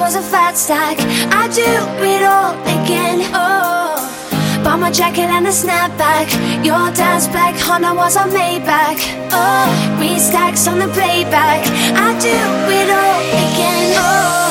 was a fat stack. I do it all again. Oh, bought my jacket and a snapback. Your dad's black Honda was a Maybach. Oh, 3 stacks on the playback. I do it all again. Oh.